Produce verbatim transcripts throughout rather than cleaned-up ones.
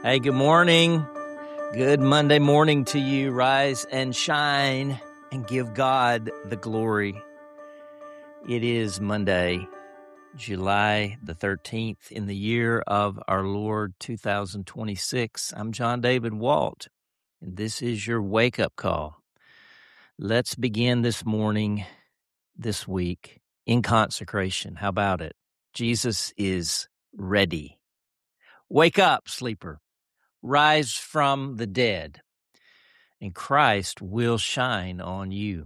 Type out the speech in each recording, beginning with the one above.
Hey, good morning. Good Monday morning to you. Rise and shine and give God the glory. It is Monday, July the thirteenth in the year of our Lord two thousand twenty-six. I'm John David Walt, and this is your wake-up call. Let's begin this morning, this week, in consecration. How about it? Jesus is ready. Wake up, sleeper. Rise from the dead, and Christ will shine on you.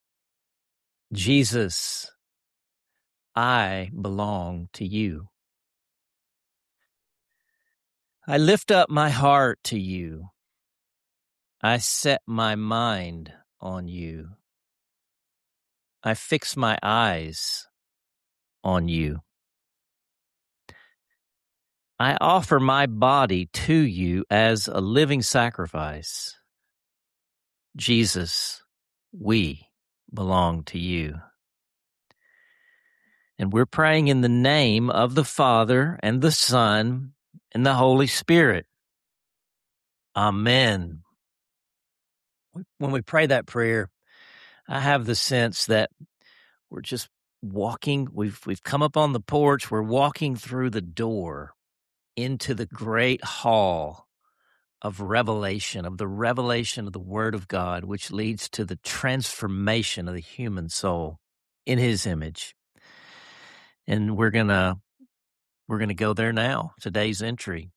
Jesus, I belong to you. I lift up my heart to you. I set my mind on you. I fix my eyes on you. I offer my body to you as a living sacrifice. Jesus, we belong to you. And we're praying in the name of the Father and the Son and the Holy Spirit. Amen. When we pray that prayer, I have the sense that we're just walking. We've we've come up on the porch. We're walking through the door into the great hall of revelation, of the revelation of the Word of God, which leads to the transformation of the human soul in His image. And we're gonna we're gonna go there now. Today's entry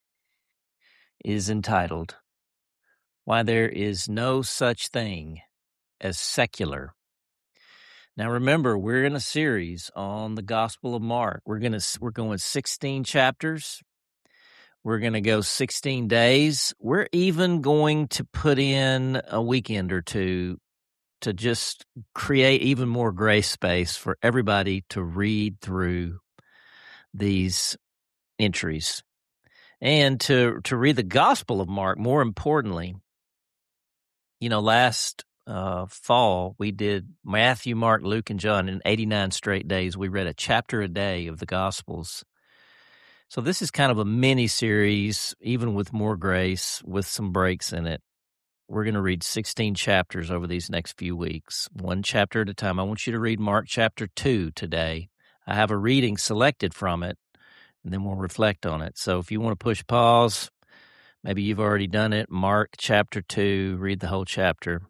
is entitled, "Why There Is No Such Thing as Secular." Now remember, we're in a series on the Gospel of Mark. We're gonna we're going sixteen chapters. We're gonna go sixteen days. We're even going to put in a weekend or two to just create even more grace space for everybody to read through these entries and to to read the Gospel of Mark. More importantly, you know, last Uh, fall, we did Matthew, Mark, Luke, and John in eighty-nine straight days. We read a chapter a day of the Gospels. So this is kind of a mini series, even with more grace, with some breaks in it. We're going to read sixteen chapters over these next few weeks, one chapter at a time. I want you to read Mark chapter two today. I have a reading selected from it, and then we'll reflect on it. So if you want to push pause, maybe you've already done it. Mark chapter two, read the whole chapter.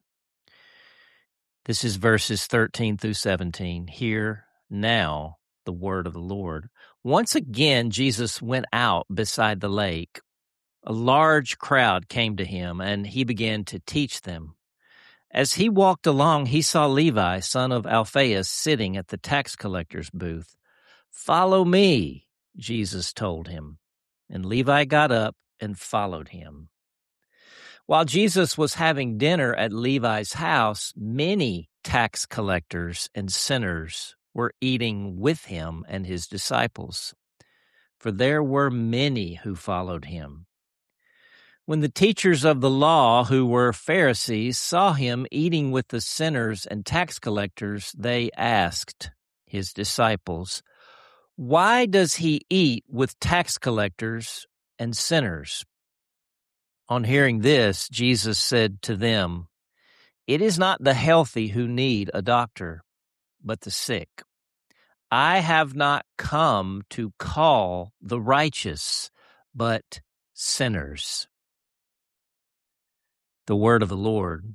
This is verses thirteen through seventeen. Hear now the word of the Lord. Once again, Jesus went out beside the lake. A large crowd came to him, and he began to teach them. As he walked along, he saw Levi, son of Alphaeus, sitting at the tax collector's booth. "Follow me," Jesus told him. And Levi got up and followed him. While Jesus was having dinner at Levi's house, many tax collectors and sinners were eating with him and his disciples, for there were many who followed him. When the teachers of the law, who were Pharisees, saw him eating with the sinners and tax collectors, they asked his disciples, "Why does he eat with tax collectors and sinners?" On hearing this, Jesus said to them, "It is not the healthy who need a doctor, but the sick. I have not come to call the righteous, but sinners." The word of the Lord.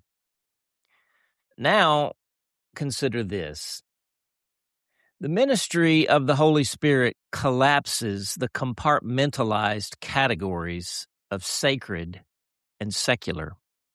Now, consider this. The ministry of the Holy Spirit collapses the compartmentalized categories of sacred and secular,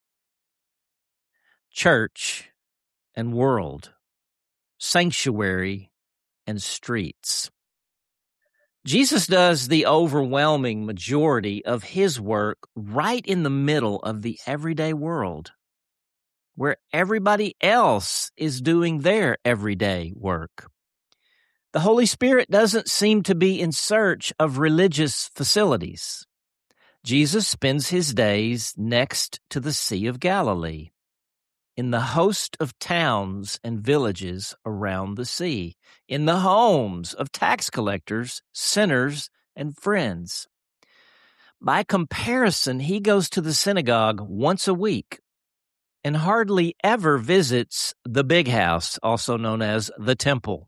church and world, sanctuary and streets. Jesus does the overwhelming majority of his work right in the middle of the everyday world, where everybody else is doing their everyday work. The Holy Spirit doesn't seem to be in search of religious facilities. Jesus spends his days next to the Sea of Galilee, in the host of towns and villages around the sea, in the homes of tax collectors, sinners, and friends. By comparison, he goes to the synagogue once a week and hardly ever visits the big house, also known as the temple.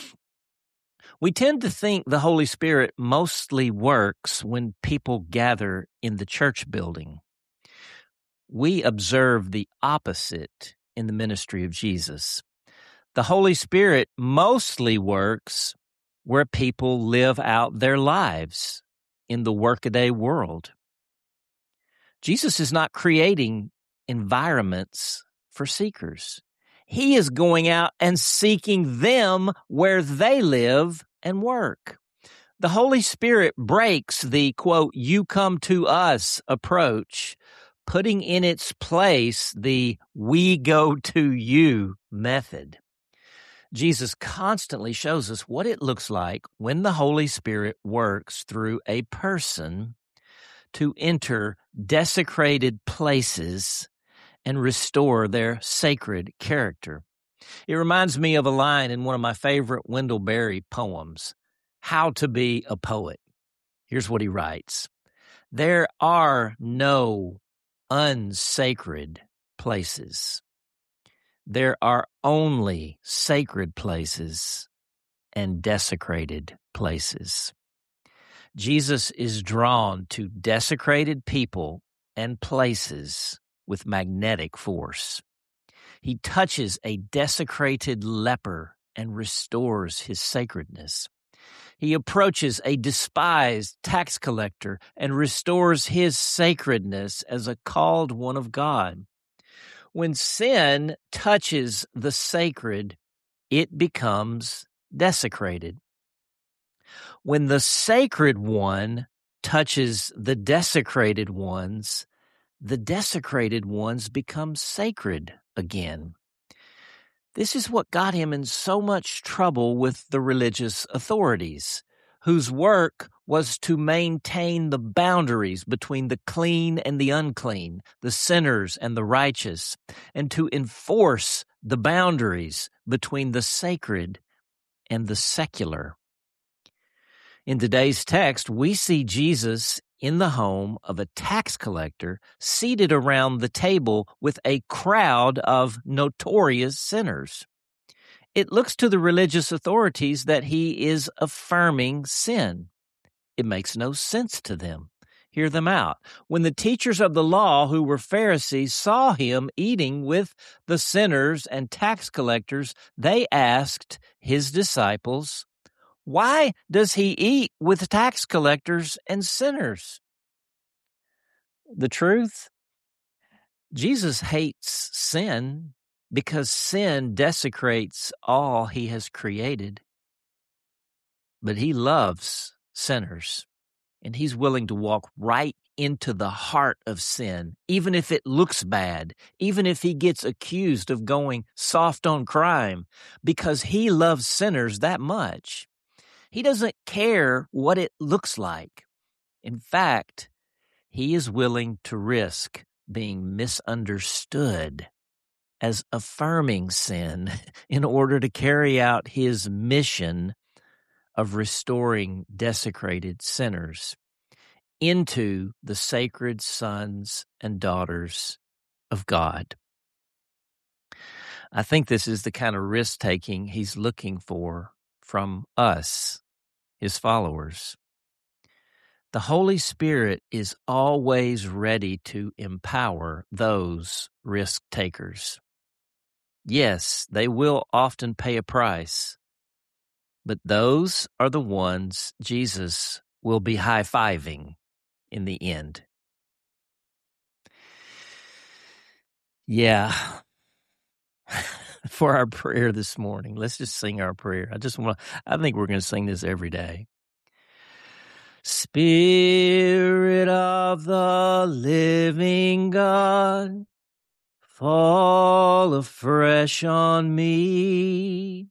We tend to think the Holy Spirit mostly works when people gather in the church building. We observe the opposite in the ministry of Jesus. The Holy Spirit mostly works where people live out their lives in the workaday world. Jesus is not creating environments for seekers. He is going out and seeking them where they live and work. The Holy Spirit breaks the, quote, "you come to us" approach, putting in its place the "we go to you" method. Jesus constantly shows us what it looks like when the Holy Spirit works through a person to enter desecrated places and restore their sacred character. It reminds me of a line in one of my favorite Wendell Berry poems, How to Be a Poet. Here's what he writes. There are no unsacred places. There are only sacred places and desecrated places. Jesus is drawn to desecrated people and places with magnetic force. He touches a desecrated leper and restores his sacredness. He approaches a despised tax collector and restores his sacredness as a called one of God. When sin touches the sacred, it becomes desecrated. When the sacred one touches the desecrated ones, the desecrated ones become sacred again. This is what got him in so much trouble with the religious authorities, whose work was to maintain the boundaries between the clean and the unclean, the sinners and the righteous, and to enforce the boundaries between the sacred and the secular. In today's text, we see Jesus in the home of a tax collector seated around the table with a crowd of notorious sinners. It looks to the religious authorities that he is affirming sin. It makes no sense to them. Hear them out. When the teachers of the law, who were Pharisees, saw him eating with the sinners and tax collectors, they asked his disciples, "Why does he eat with tax collectors and sinners?" The truth? Jesus hates sin because sin desecrates all he has created. But he loves sinners, and he's willing to walk right into the heart of sin, even if it looks bad, even if he gets accused of going soft on crime, because he loves sinners that much. He doesn't care what it looks like. In fact, he is willing to risk being misunderstood as affirming sin in order to carry out his mission of restoring desecrated sinners into the sacred sons and daughters of God. I think this is the kind of risk-taking he's looking for from us, his followers. The Holy Spirit is always ready to empower those risk takers. Yes, they will often pay a price, but those are the ones Jesus will be high-fiving in the end. Yeah. For our prayer this morning, let's just sing our prayer. I just want to, I think we're going to sing this every day. Spirit of the living God, fall afresh on me.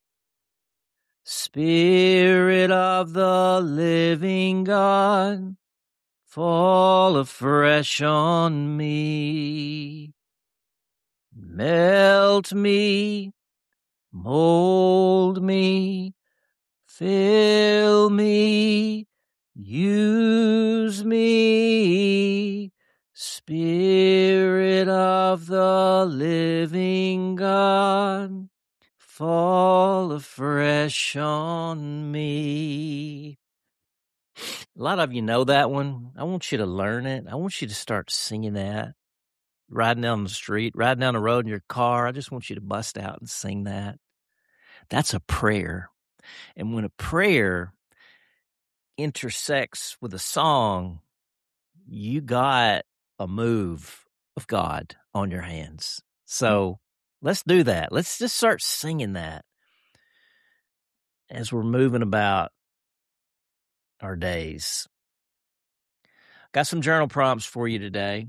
Spirit of the living God, fall afresh on me. Melt me, mold me, fill me, Use me, Spirit of the living God, fall afresh on me. A lot of you know that one. I want you to learn it. I want you to start singing that. Riding down the street, riding down the road in your car. I just want you to bust out and sing that. That's a prayer. And when a prayer intersects with a song, you got a move of God on your hands. So let's do that. Let's just start singing that as we're moving about our days. Got some journal prompts for you today.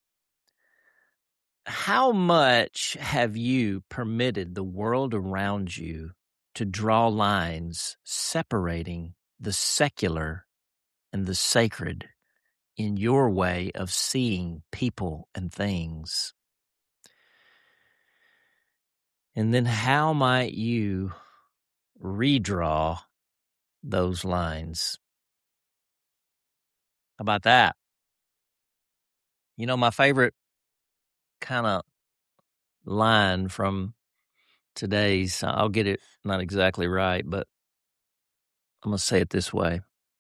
How much have you permitted the world around you to draw lines separating the secular and the sacred in your way of seeing people and things? And then how might you redraw those lines? How about that? You know, my favorite kind of line from today's, I'll get it not exactly right, but I'm going to say it this way.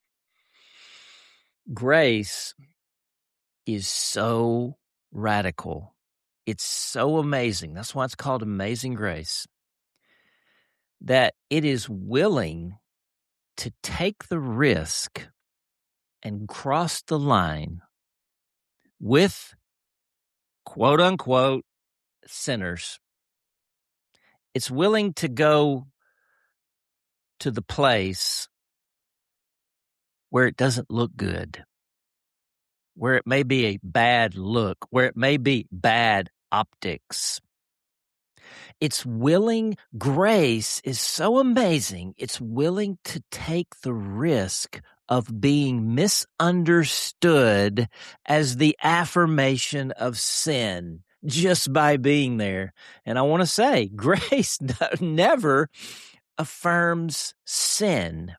Grace is so radical. It's so amazing. That's why it's called Amazing Grace. That it is willing to take the risk and cross the line with, quote unquote, sinners. It's willing to go to the place where it doesn't look good, where it may be a bad look, where it may be bad optics. It's willing, grace is so amazing, it's willing to take the risk of being misunderstood as the affirmation of sin just by being there. And I want to say, grace never affirms sin.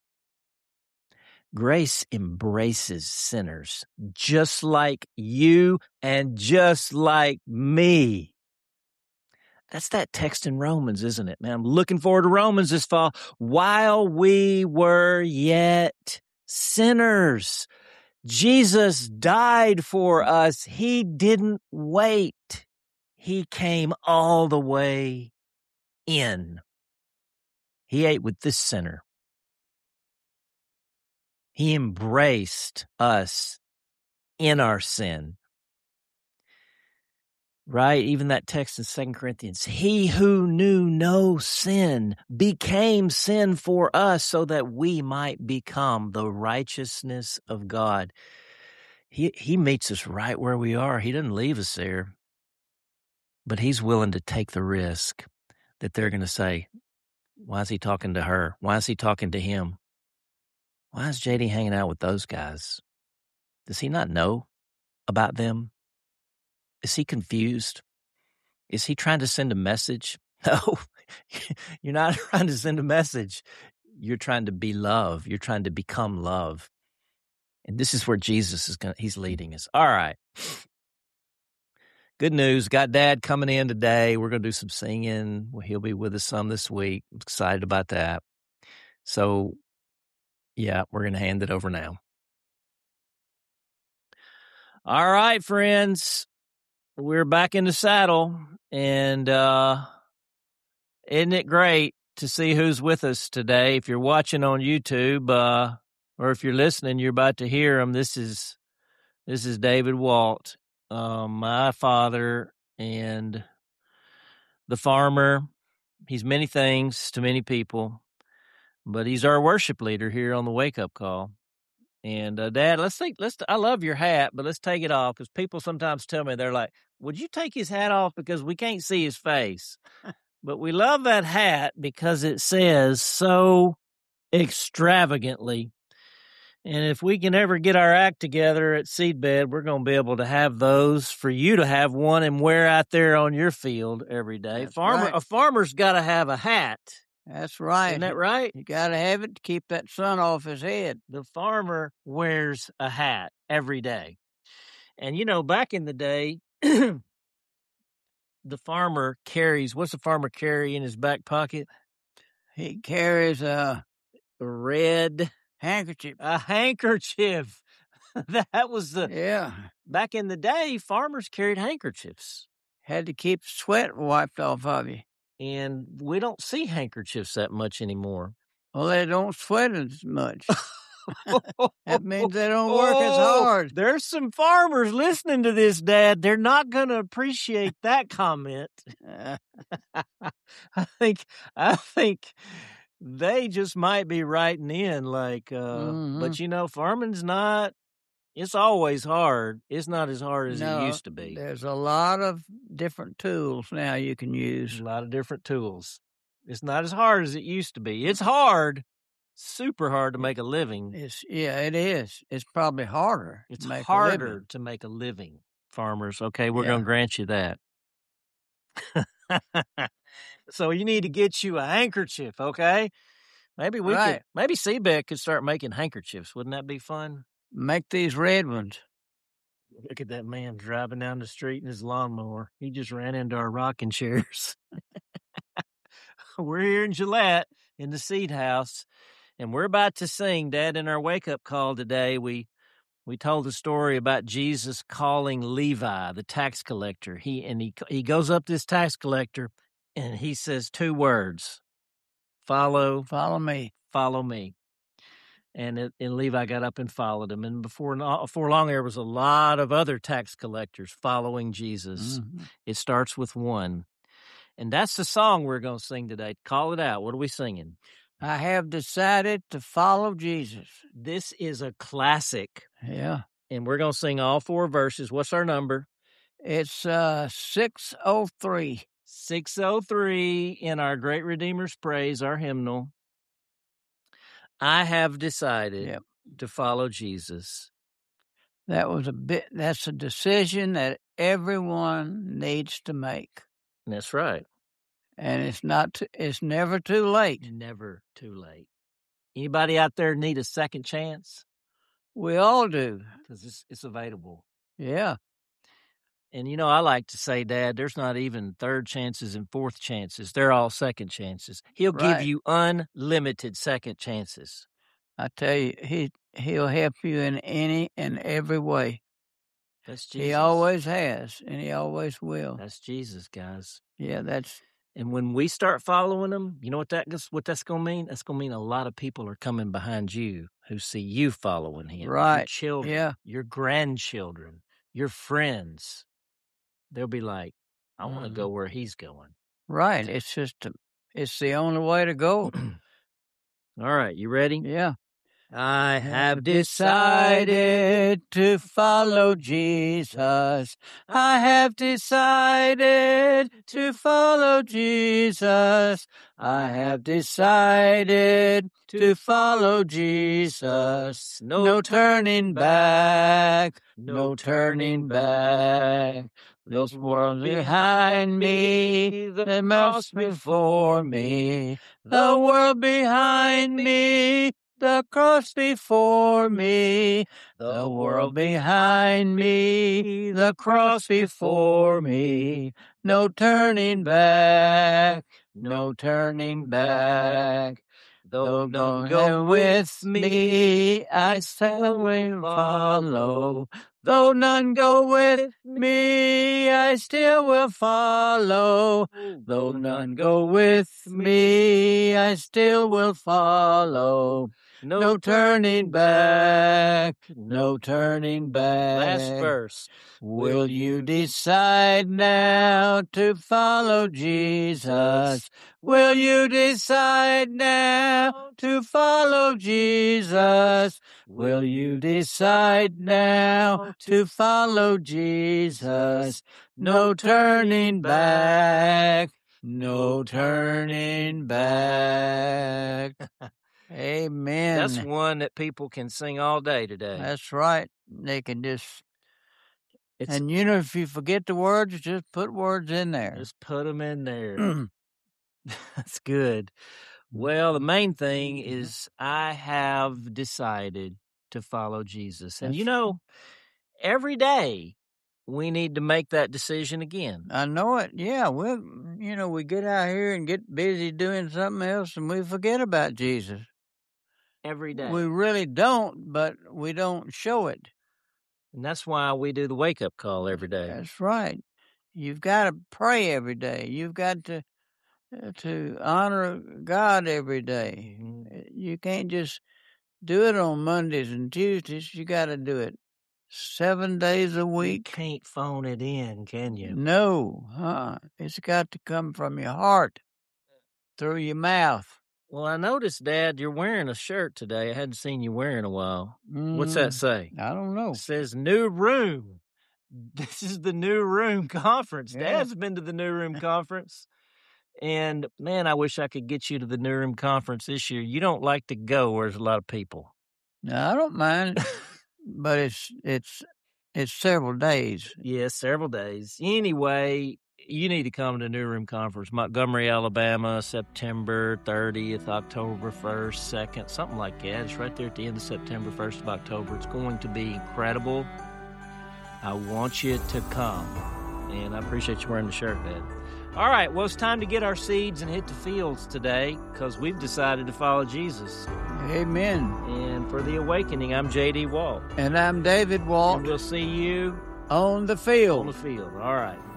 Grace embraces sinners just like you and just like me. That's that text in Romans, isn't it, man? I'm looking forward to Romans this fall. While we were yet sinners, Jesus died for us. He didn't wait. He came all the way in. He ate with this sinner. He embraced us in our sin. Right? Even that text in Second Corinthians, he who knew no sin became sin for us so that we might become the righteousness of God. He, he meets us right where we are. He doesn't leave us there, but he's willing to take the risk that they're going to say, why is he talking to her? Why is he talking to him? Why is J D hanging out with those guys? Does he not know about them? Is he confused? Is he trying to send a message? No, you're not trying to send a message. You're trying to be love. You're trying to become love. And this is where Jesus is going. He's leading us. All right. Good news. Got Dad coming in today. We're going to do some singing. Well, he'll be with us some this week. I'm excited about that. So, yeah, we're going to hand it over now. All right, friends. We're back in the saddle, and uh, isn't it great to see who's with us today? If you're watching on YouTube, uh, or if you're listening, you're about to hear him. This is this is David Walt, uh, my father, and the farmer. He's many things to many people, but he's our worship leader here on the Wake Up Call. And uh, Dad, let's take let's. I love your hat, but let's take it off because people sometimes tell me, they're like, "Would you take his hat off because we can't see his face?" But we love that hat because it says so extravagantly. And if we can ever get our act together at Seedbed, we're going to be able to have those for you to have one and wear out there on your field every day. That's Farmer, right. A farmer's got to have a hat That's right. Isn't that right? You got to have it to keep that sun off his head. The farmer wears a hat every day. And, you know, back in the day, the farmer carries, what's the farmer carry in his back pocket? He carries a, a red handkerchief. A handkerchief. That was the, yeah. Back in the day, farmers carried handkerchiefs. Had to keep sweat wiped off of you. And we don't see handkerchiefs that much anymore. Well, they don't sweat as much. That means they don't work oh, as hard. There's some farmers listening to this, Dad. They're not going to appreciate that comment. I think, I think they just might be writing in like, uh, mm-hmm. But you know, farming's not, it's always hard. It's not as hard as no, it used to be. There's a lot of different tools now you can use. A lot of different tools. It's not as hard as it used to be. It's hard. Super hard to make a living. It's yeah, it is. It's probably harder. It's to make harder a to make a living, farmers. Okay, we're yeah. going to grant you that. So you need to get you a handkerchief, okay? Maybe we right. could. Maybe Seebeck could start making handkerchiefs. Wouldn't that be fun? Make these red ones. Look at that man driving down the street in his lawnmower. He just ran into our rocking chairs. We're here in Gillette in the Seed House. And we're about to sing, Dad, in our wake-up call today. We we told the story about Jesus calling Levi, the tax collector. He and he he goes up to this tax collector, and he says two words: "Follow, follow me, follow me." And it, and Levi got up and followed him. And before before long, there was a lot of other tax collectors following Jesus. Mm-hmm. It starts with one, and that's the song we're going to sing today. Call it out. What are we singing? I have decided to follow Jesus. This is a classic. Yeah. And we're going to sing all four verses. What's our number? It's uh, six oh three. six oh three in our Great Redeemer's Praise, our hymnal. I have decided yep. to follow Jesus. That was a bit, that's a decision that everyone needs to make. That's right. And it's not, t- it's never too late. Never too late. Anybody out there need a second chance? We all do. Because it's, it's available. Yeah. And, you know, I like to say, Dad, there's not even third chances and fourth chances. They're all second chances. He'll right. give you unlimited second chances. I tell you, he, he'll help you in any and every way. That's Jesus. He always has, and he always will. That's Jesus, guys. Yeah, that's... And when we start following him, you know what that what that's going to mean? That's going to mean a lot of people are coming behind you who see you following him. Right. Your children, yeah. your grandchildren, your friends. They'll be like, I want to mm-hmm. go where he's going. Right. It's just, a, it's the only way to go. All right. You ready? Yeah. I have decided to follow Jesus. I have decided to follow Jesus. I have decided to follow Jesus. No turning back, no turning back. This world behind me, the mouse before me. The world behind me, the cross before me, the world behind me, the cross before me. No turning back, no turning back. Though none go with me, I still will follow. Though none go with me, I still will follow. Though none go with me, I still will follow. No, no turning back, no turning back. Last verse. Will you decide now to follow Jesus? Will you decide now to follow Jesus? Will you decide now to follow Jesus? No turning back, no turning back. Amen. That's one that people can sing all day today. That's right. They can just... It's, and, you know, if you forget the words, just put words in there. Just put them in there. That's good. Well, the main thing is I have decided to follow Jesus. And, you That's- know, every day we need to make that decision again. I know it. Yeah, we you know we get out here and get busy doing something else, and we forget about Jesus. Every day. We really don't, but we don't show it. And that's why we do the wake-up call every day. That's right. You've got to pray every day. You've got to uh, to honor God every day. Mhm. You can't just do it on Mondays and Tuesdays. You got to do it seven days a You week. can't phone it in, can you? No, huh? It's got to come from your heart, through your mouth. Well, I noticed, Dad, you're wearing a shirt today. I hadn't seen you wear in a while. What's that Mm, say? I don't know. It says New Room. This is the New Room Conference. Yeah. Dad's been to the New Room Conference. And, man, I wish I could get you to the New Room Conference this year. You don't like to go where there's a lot of people. No, I don't mind, but it's it's it's several days. Yes, several days. Anyway, you need to come to New Room Conference, Montgomery, Alabama, September thirtieth, October first, second, something like that. It's right there at the end of September, first of October. It's going to be incredible. I want you to come. And I appreciate you wearing the shirt, Dad. All right, well, it's time to get our seeds and hit the fields today because we've decided to follow Jesus. Amen. And for The Awakening, I'm J D Walt. And I'm David Walt And we'll see you on the on field. the field. All right.